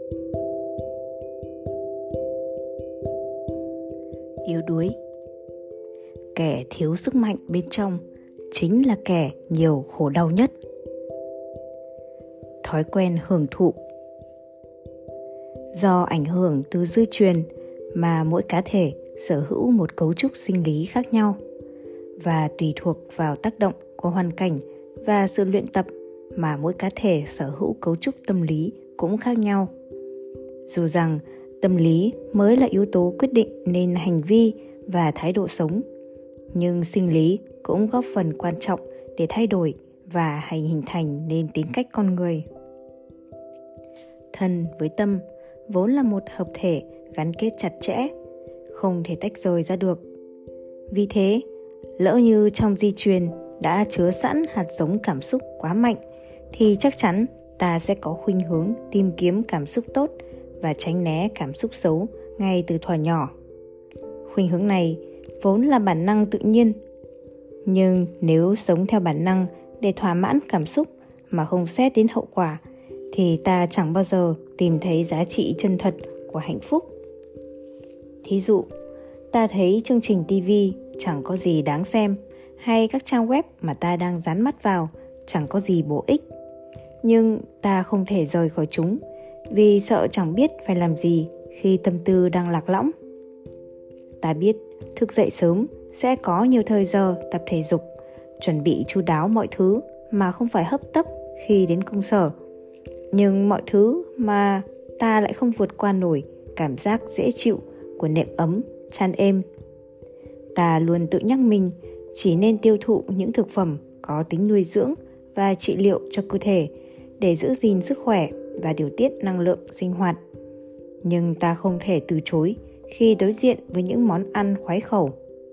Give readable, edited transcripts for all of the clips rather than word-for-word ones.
Yếu đuối. Kẻ thiếu sức mạnh bên trong chính là kẻ nhiều khổ đau nhất. Thói quen hưởng thụ. Do ảnh hưởng từ di truyền mà mỗi cá thể sở hữu một cấu trúc sinh lý khác nhau, và tùy thuộc vào tác động của hoàn cảnh và sự luyện tập mà mỗi cá thể sở hữu cấu trúc tâm lý cũng khác nhau. Dù rằng tâm lý mới là yếu tố quyết định nên hành vi và thái độ sống, nhưng sinh lý cũng góp phần quan trọng để thay đổi và hình thành nên tính cách con người. Thân với tâm vốn là một hợp thể gắn kết chặt chẽ, không thể tách rời ra được. Vì thế, lỡ như trong di truyền đã chứa sẵn hạt giống cảm xúc quá mạnh, thì chắc chắn ta sẽ có khuynh hướng tìm kiếm cảm xúc tốt và tránh né cảm xúc xấu ngay từ thuở nhỏ. Khuynh hướng này vốn là bản năng tự nhiên. Nhưng nếu sống theo bản năng để thỏa mãn cảm xúc mà không xét đến hậu quả, thì ta chẳng bao giờ tìm thấy giá trị chân thật của hạnh phúc. Thí dụ, ta thấy chương trình TV chẳng có gì đáng xem, hay các trang web mà ta đang dán mắt vào chẳng có gì bổ ích. Nhưng ta không thể rời khỏi chúng vì sợ chẳng biết phải làm gì khi tâm tư đang lạc lõng. Ta biết thức dậy sớm sẽ có nhiều thời giờ tập thể dục, chuẩn bị chu đáo mọi thứ mà không phải hấp tấp khi đến công sở. Nhưng mọi thứ mà ta lại không vượt qua nổi cảm giác dễ chịu của nệm ấm, chăn êm. Ta luôn tự nhắc mình chỉ nên tiêu thụ những thực phẩm có tính nuôi dưỡng và trị liệu cho cơ thể để giữ gìn sức khỏe và điều tiết năng lượng sinh hoạt. Nhưng ta không thể từ chối khi đối diện với những món ăn khoái khẩu.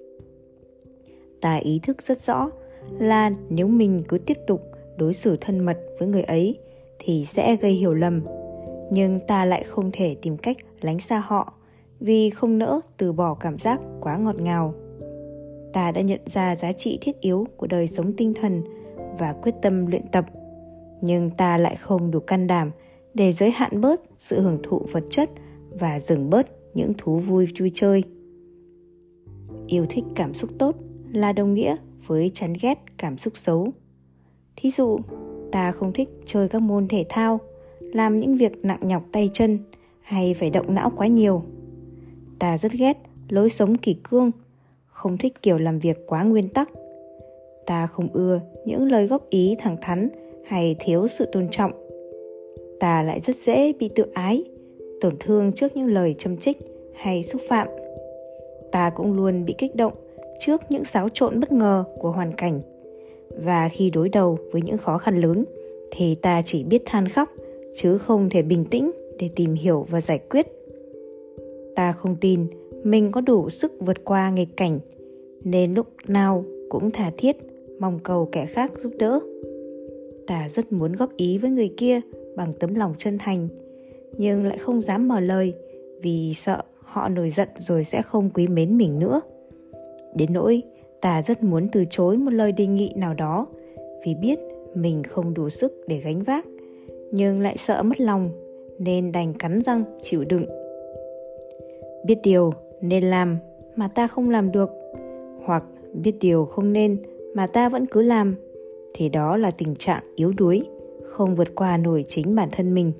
Ta ý thức rất rõ là nếu mình cứ tiếp tục đối xử thân mật với người ấy thì sẽ gây hiểu lầm. Nhưng ta lại không thể tìm cách lánh xa họ vì không nỡ từ bỏ cảm giác quá ngọt ngào. Ta đã nhận ra giá trị thiết yếu của đời sống tinh thần và quyết tâm luyện tập. Nhưng ta lại không đủ can đảm để giới hạn bớt sự hưởng thụ vật chất và dừng bớt những thú vui chơi. Yêu thích cảm xúc tốt là đồng nghĩa với chán ghét cảm xúc xấu. Thí dụ, ta không thích chơi các môn thể thao, làm những việc nặng nhọc tay chân hay phải động não quá nhiều. Ta rất ghét lối sống kỷ cương, không thích kiểu làm việc quá nguyên tắc. Ta không ưa những lời góp ý thẳng thắn hay thiếu sự tôn trọng. Ta lại rất dễ bị tự ái, tổn thương trước những lời châm chích hay xúc phạm. Ta cũng luôn bị kích động trước những xáo trộn bất ngờ của hoàn cảnh. Và khi đối đầu với những khó khăn lớn thì ta chỉ biết than khóc chứ không thể bình tĩnh để tìm hiểu và giải quyết. Ta không tin mình có đủ sức vượt qua nghịch cảnh, nên lúc nào cũng tha thiết mong cầu kẻ khác giúp đỡ. Ta rất muốn góp ý với người kia bằng tấm lòng chân thành, nhưng lại không dám mở lời vì sợ họ nổi giận rồi sẽ không quý mến mình nữa. Đến nỗi ta rất muốn từ chối một lời đề nghị nào đó vì biết mình không đủ sức để gánh vác, nhưng lại sợ mất lòng nên đành cắn răng chịu đựng. Biết điều nên làm mà ta không làm được, hoặc biết điều không nên mà ta vẫn cứ làm, thì đó là tình trạng yếu đuối, không vượt qua nổi chính bản thân mình.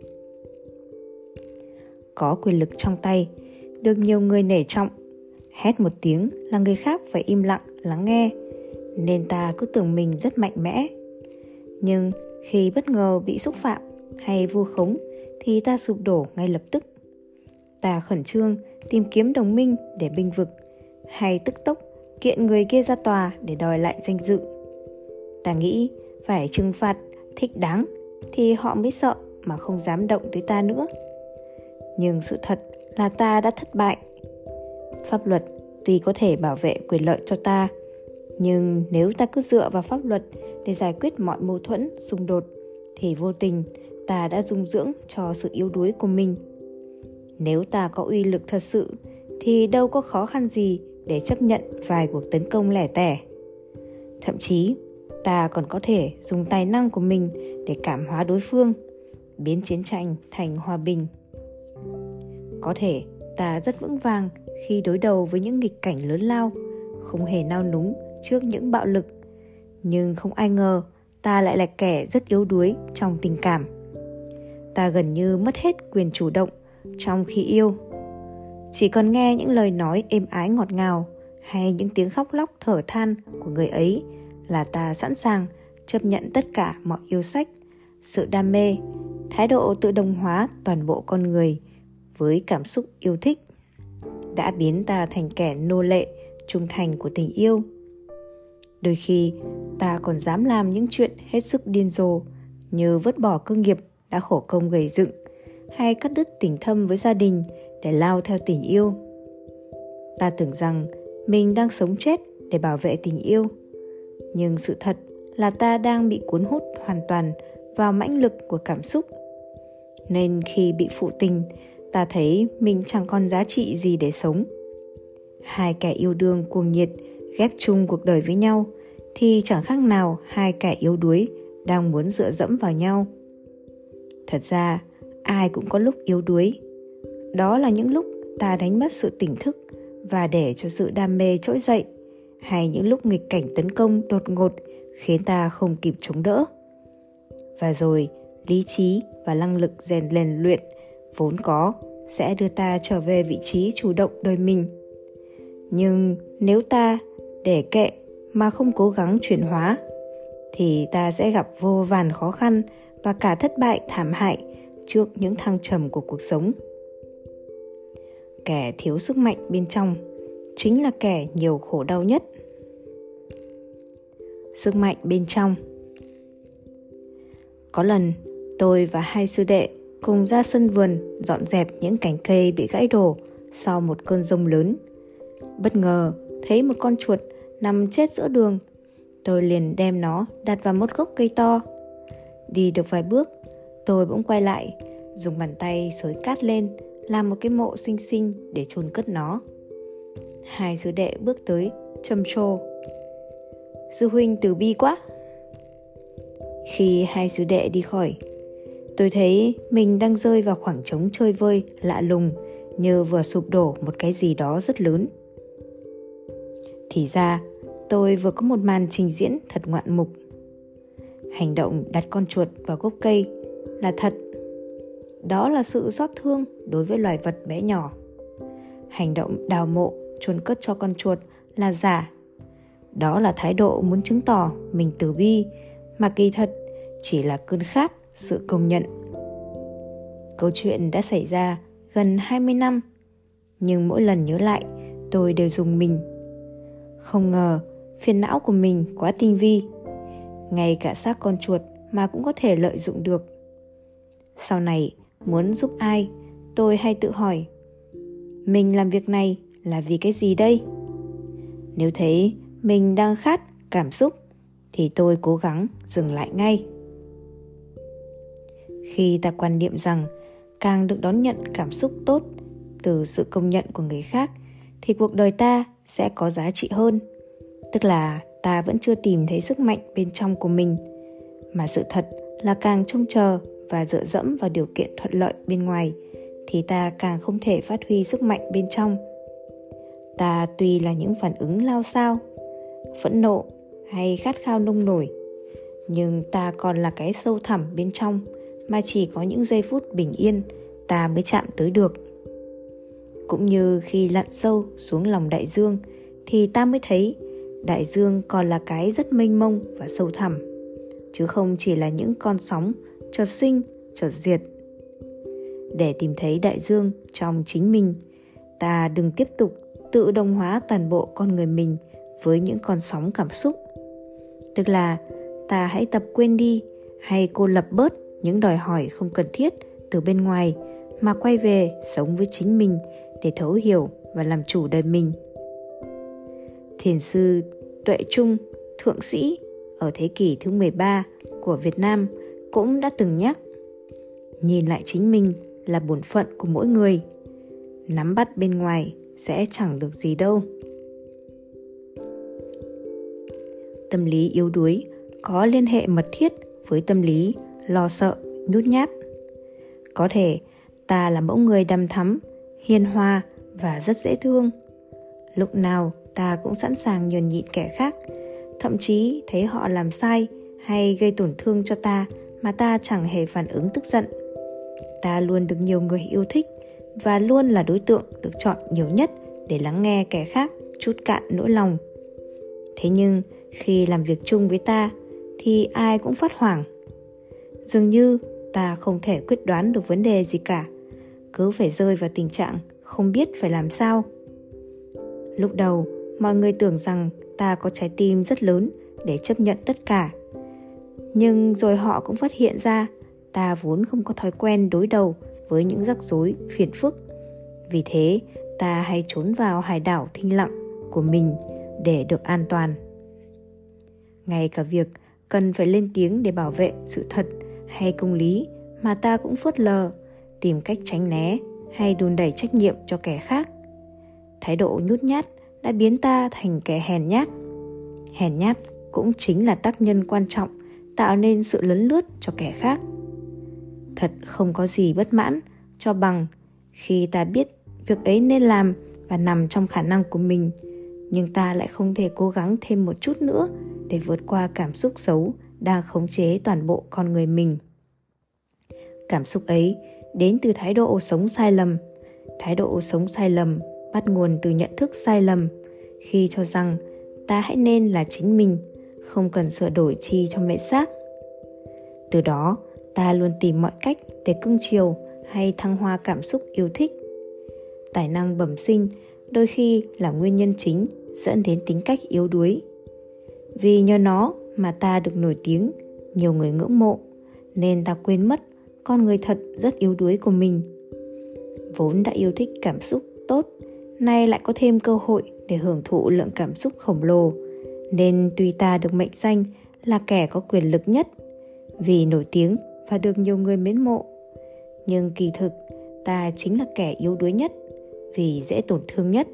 Có quyền lực trong tay, được nhiều người nể trọng, hét một tiếng là người khác phải im lặng lắng nghe, nên ta cứ tưởng mình rất mạnh mẽ. Nhưng khi bất ngờ bị xúc phạm hay vu khống thì ta sụp đổ ngay lập tức. Ta khẩn trương tìm kiếm đồng minh để bênh vực, hay tức tốc kiện người kia ra tòa để đòi lại danh dự. Ta nghĩ phải trừng phạt thích đáng thì họ mới sợ mà không dám động tới ta nữa. Nhưng sự thật là ta đã thất bại. Pháp luật tuy có thể bảo vệ quyền lợi cho ta, nhưng nếu ta cứ dựa vào pháp luật để giải quyết mọi mâu thuẫn, xung đột, thì vô tình ta đã dung dưỡng cho sự yếu đuối của mình. Nếu ta có uy lực thật sự, thì đâu có khó khăn gì để chấp nhận vài cuộc tấn công lẻ tẻ. Thậm chí, ta còn có thể dùng tài năng của mình để cảm hóa đối phương, biến chiến tranh thành hòa bình. Có thể ta rất vững vàng khi đối đầu với những nghịch cảnh lớn lao, không hề nao núng trước những bạo lực. Nhưng không ai ngờ ta lại là kẻ rất yếu đuối trong tình cảm. Ta gần như mất hết quyền chủ động trong khi yêu. Chỉ còn nghe những lời nói êm ái ngọt ngào hay những tiếng khóc lóc thở than của người ấy là ta sẵn sàng chấp nhận tất cả mọi yêu sách, sự đam mê, thái độ tự động hóa toàn bộ con người với cảm xúc yêu thích đã biến ta thành kẻ nô lệ trung thành của tình yêu. Đôi khi ta còn dám làm những chuyện hết sức điên rồ như vứt bỏ cơ nghiệp đã khổ công gầy dựng hay cắt đứt tình thâm với gia đình để lao theo tình yêu. Ta tưởng rằng mình đang sống chết để bảo vệ tình yêu, nhưng sự thật là ta đang bị cuốn hút hoàn toàn vào mãnh lực của cảm xúc. Nên khi bị phụ tình, ta thấy mình chẳng còn giá trị gì để sống. Hai kẻ yêu đương cuồng nhiệt ghép chung cuộc đời với nhau thì chẳng khác nào hai kẻ yếu đuối đang muốn dựa dẫm vào nhau. Thật ra, ai cũng có lúc yếu đuối. Đó là những lúc ta đánh mất sự tỉnh thức và để cho sự đam mê trỗi dậy, hay những lúc nghịch cảnh tấn công đột ngột khiến ta không kịp chống đỡ. Và rồi, lý trí và năng lực rèn luyện vốn có sẽ đưa ta trở về vị trí chủ động đời mình. Nhưng nếu ta để kệ mà không cố gắng chuyển hóa, thì ta sẽ gặp vô vàn khó khăn và cả thất bại thảm hại trước những thăng trầm của cuộc sống. Kẻ thiếu sức mạnh bên trong chính là kẻ nhiều khổ đau nhất. Sức mạnh bên trong. Có lần, tôi và hai sư đệ cùng ra sân vườn dọn dẹp những cành cây bị gãy đổ sau một cơn giông lớn. Bất ngờ thấy một con chuột nằm chết giữa đường. Tôi liền đem nó đặt vào một gốc cây to. Đi được vài bước, tôi bỗng quay lại, dùng bàn tay xới cát lên, làm một cái mộ xinh xinh để chôn cất nó. Hai sư đệ bước tới, trầm trồ: "Sư huynh từ bi quá." Khi hai sư đệ đi khỏi, tôi thấy mình đang rơi vào khoảng trống chơi vơi lạ lùng, như vừa sụp đổ một cái gì đó rất lớn. Thì ra, tôi vừa có một màn trình diễn thật ngoạn mục. Hành động đặt con chuột vào gốc cây là thật. Đó là sự xót thương đối với loài vật bé nhỏ. Hành động đào mộ chôn cất cho con chuột là giả. Đó là thái độ muốn chứng tỏ mình từ bi, mà kỳ thật chỉ là cơn khát sự công nhận. Câu chuyện đã xảy ra gần 20 năm, nhưng mỗi lần nhớ lại, tôi đều rùng mình. Không ngờ phiền não của mình quá tinh vi. Ngay cả xác con chuột mà cũng có thể lợi dụng được. Sau này, muốn giúp ai, tôi hay tự hỏi: mình làm việc này là vì cái gì đây? Nếu thấy mình đang khát cảm xúc, thì tôi cố gắng dừng lại ngay. Khi ta quan niệm rằng càng được đón nhận cảm xúc tốt từ sự công nhận của người khác, thì cuộc đời ta sẽ có giá trị hơn. Tức là ta vẫn chưa tìm thấy sức mạnh bên trong của mình, mà sự thật là càng trông chờ và dựa dẫm vào điều kiện thuận lợi bên ngoài, thì ta càng không thể phát huy sức mạnh bên trong. Ta tuy là những phản ứng lao xao, phẫn nộ hay khát khao nông nổi, nhưng ta còn là cái sâu thẳm bên trong mà chỉ có những giây phút bình yên ta mới chạm tới được. Cũng như khi lặn sâu xuống lòng đại dương, thì ta mới thấy đại dương còn là cái rất mênh mông và sâu thẳm, chứ không chỉ là những con sóng chợt sinh chợt diệt. Để tìm thấy đại dương trong chính mình, ta đừng tiếp tục tự đồng hóa toàn bộ con người mình với những con sóng cảm xúc. Tức là ta hãy tập quên đi hay cô lập bớt những đòi hỏi không cần thiết từ bên ngoài, mà quay về sống với chính mình để thấu hiểu và làm chủ đời mình. Thiền sư Tuệ Trung, thượng sĩ ở thế kỷ thứ 13 của Việt Nam cũng đã từng nhắc: nhìn lại chính mình là bổn phận của mỗi người. Nắm bắt bên ngoài sẽ chẳng được gì đâu. Tâm lý yếu đuối có liên hệ mật thiết với tâm lý lo sợ, nhút nhát. Có thể Ta là mẫu người đằm thắm, hiền hòa và rất dễ thương. Lúc nào ta cũng sẵn sàng nhường nhịn kẻ khác, thậm chí thấy họ làm sai hay gây tổn thương cho ta mà ta chẳng hề phản ứng tức giận. Ta luôn được nhiều người yêu thích và luôn là đối tượng được chọn nhiều nhất để lắng nghe kẻ khác trút cạn nỗi lòng. Thế nhưng khi làm việc chung với ta thì ai cũng phát hoảng. Dường như ta không thể quyết đoán được vấn đề gì cả, cứ phải rơi vào tình trạng không biết phải làm sao. Lúc đầu, mọi người tưởng rằng ta có trái tim rất lớn để chấp nhận tất cả. Nhưng rồi họ cũng phát hiện ra ta vốn không có thói quen đối đầu với những rắc rối phiền phức. Vì thế, ta hay trốn vào hải đảo thinh lặng của mình để được an toàn. Ngay cả việc cần phải lên tiếng để bảo vệ sự thật hay công lý mà ta cũng phớt lờ, tìm cách tránh né hay đùn đẩy trách nhiệm cho kẻ khác. Thái độ nhút nhát đã biến ta thành kẻ hèn nhát. Hèn nhát cũng chính là tác nhân quan trọng tạo nên sự lấn lướt cho kẻ khác. Thật không có gì bất mãn cho bằng khi ta biết việc ấy nên làm và nằm trong khả năng của mình, nhưng ta lại không thể cố gắng thêm một chút nữa để vượt qua cảm xúc xấu đang khống chế toàn bộ con người mình. Cảm xúc ấy đến từ thái độ sống sai lầm. Thái độ sống sai lầm bắt nguồn từ nhận thức sai lầm khi cho rằng ta hãy nên là chính mình, không cần sửa đổi chi cho mẹ xác. Từ đó, ta luôn tìm mọi cách để cưng chiều hay thăng hoa cảm xúc yêu thích. Tài năng bẩm sinh đôi khi là nguyên nhân chính dẫn đến tính cách yếu đuối. Vì nhờ nó mà ta được nổi tiếng, nhiều người ngưỡng mộ, nên ta quên mất con người thật rất yếu đuối của mình. Vốn đã yêu thích cảm xúc tốt, nay lại có thêm cơ hội để hưởng thụ lượng cảm xúc khổng lồ, nên tuy ta được mệnh danh là kẻ có quyền lực nhất vì nổi tiếng và được nhiều người mến mộ, nhưng kỳ thực ta chính là kẻ yếu đuối nhất vì dễ tổn thương nhất.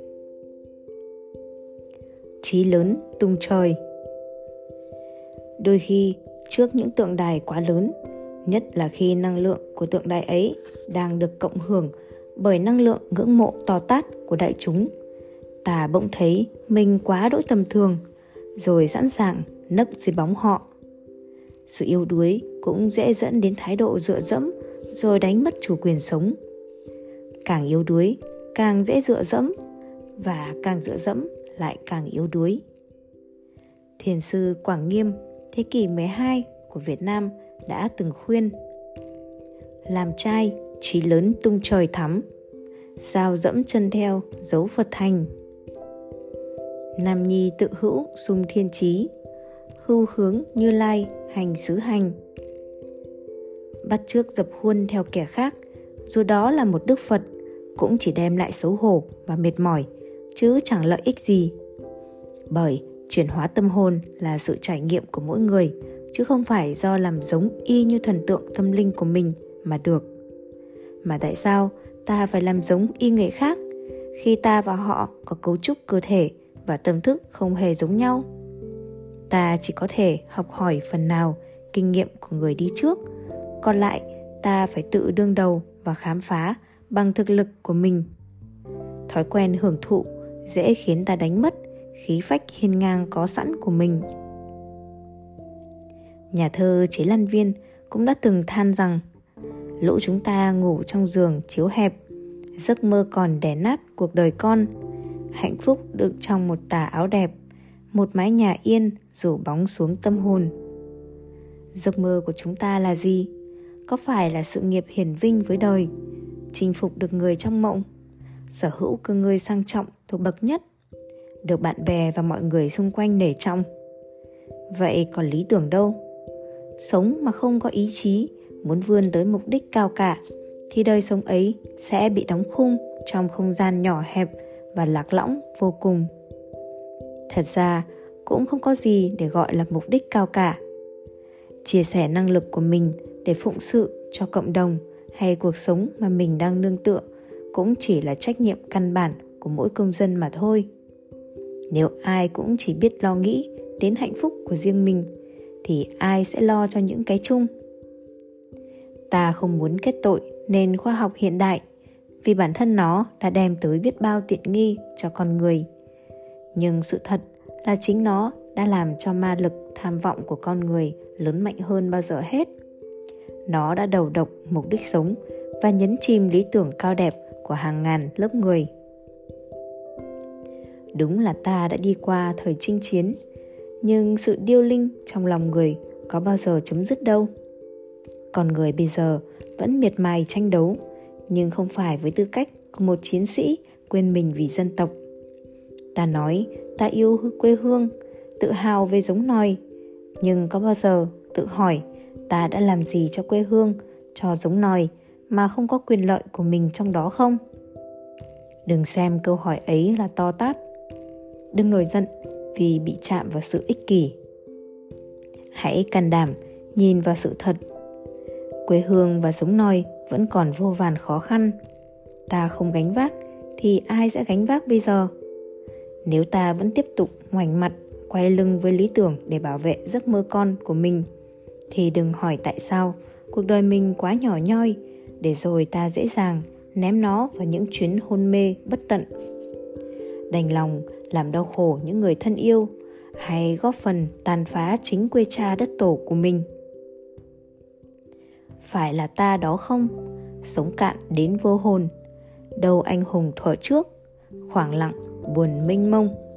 Chí lớn tung trời. Đôi khi trước những tượng đài quá lớn, nhất là khi năng lượng của tượng đài ấy đang được cộng hưởng bởi năng lượng ngưỡng mộ to tát của đại chúng, ta bỗng thấy mình quá đỗi tầm thường, rồi sẵn sàng nấp dưới bóng họ. Sự yếu đuối cũng dễ dẫn đến thái độ dựa dẫm rồi đánh mất chủ quyền sống. Càng yếu đuối, càng dễ dựa dẫm, và càng dựa dẫm lại càng yếu đuối. Thiền sư Quảng Nghiêm thế kỷ 12 của Việt Nam đã từng khuyên: làm trai chí lớn tung trời thắm, sao dẫm chân theo dấu Phật thành. Nam nhi tự hữu sung thiên chí, hưu hướng Như Lai hành xứ hành. Bắt chước dập khuôn theo kẻ khác, dù đó là một đức Phật, cũng chỉ đem lại xấu hổ và mệt mỏi, chứ chẳng lợi ích gì. Bởi chuyển hóa tâm hồn là sự trải nghiệm của mỗi người, chứ không phải do làm giống y như thần tượng tâm linh của mình mà được. Mà tại sao ta phải làm giống y người khác khi ta và họ có cấu trúc cơ thể và tâm thức không hề giống nhau? Ta chỉ có thể học hỏi phần nào kinh nghiệm của người đi trước, còn lại ta phải tự đương đầu và khám phá bằng thực lực của mình. Thói quen hưởng thụ dễ khiến ta đánh mất khí phách hiên ngang có sẵn của mình. Nhà thơ Chế Lan Viên cũng đã từng than rằng: lũ chúng ta ngủ trong giường chiếu hẹp, giấc mơ còn đè nát cuộc đời con. Hạnh phúc đựng trong một tà áo đẹp, một mái nhà yên rủ bóng xuống tâm hồn. Giấc mơ của chúng ta là gì? Có phải là sự nghiệp hiển vinh với đời, chinh phục được người trong mộng, sở hữu cơ ngơi sang trọng thuộc bậc nhất, được bạn bè và mọi người xung quanh nể trọng? Vậy còn lý tưởng đâu? Sống mà không có ý chí muốn vươn tới mục đích cao cả, thì đời sống ấy sẽ bị đóng khung trong không gian nhỏ hẹp và lạc lõng vô cùng. Thật ra cũng không có gì để gọi là mục đích cao cả. Chia sẻ năng lực của mình để phụng sự cho cộng đồng hay cuộc sống mà mình đang nương tựa cũng chỉ là trách nhiệm căn bản của mỗi công dân mà thôi. Nếu ai cũng chỉ biết lo nghĩ đến hạnh phúc của riêng mình, thì ai sẽ lo cho những cái chung? Ta không muốn kết tội nền khoa học hiện đại, vì bản thân nó đã đem tới biết bao tiện nghi cho con người. Nhưng sự thật là chính nó đã làm cho ma lực tham vọng của con người lớn mạnh hơn bao giờ hết. Nó đã đầu độc mục đích sống và nhấn chìm lý tưởng cao đẹp của hàng ngàn lớp người. Đúng là ta đã đi qua thời chinh chiến, nhưng sự điêu linh trong lòng người có bao giờ chấm dứt đâu. Con người bây giờ vẫn miệt mài tranh đấu, nhưng không phải với tư cách của một chiến sĩ quên mình vì dân tộc. Ta nói ta yêu quê hương, tự hào về giống nòi, nhưng có bao giờ tự hỏi ta đã làm gì cho quê hương, cho giống nòi mà không có quyền lợi của mình trong đó không? Đừng xem câu hỏi ấy là to tát. Đừng nổi giận vì bị chạm vào sự ích kỷ. Hãy can đảm nhìn vào sự thật. Quê hương và giống nòi vẫn còn vô vàn khó khăn. Ta không gánh vác thì ai sẽ gánh vác bây giờ? Nếu ta vẫn tiếp tục ngoảnh mặt, quay lưng với lý tưởng để bảo vệ giấc mơ con của mình, thì đừng hỏi tại sao cuộc đời mình quá nhỏ nhoi, để rồi ta dễ dàng ném nó vào những chuyến hôn mê bất tận. Đành lòng làm đau khổ những người thân yêu, hay góp phần tàn phá chính quê cha đất tổ của mình. Phải là ta đó không? Sống cạn đến vô hồn, đâu anh hùng thuở trước, khoảng lặng buồn mênh mông.